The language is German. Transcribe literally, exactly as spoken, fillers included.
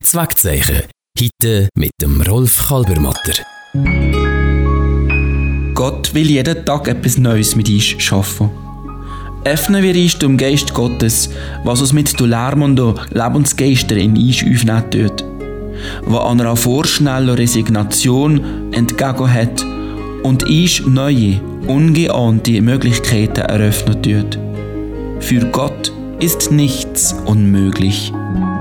Zweckzeichen. Heute mit dem Rolf Kalbermatter. Gott will jeden Tag etwas Neues mit uns schaffen. Öffnen wir uns dem Geist Gottes, was uns mit dem Lärm und den Lebensgeistern in uns aufnehmen tut, was einer vorschneller Resignation entgegen hat und uns neue, ungeahnte Möglichkeiten eröffnen tut. Für Gott ist nichts unmöglich.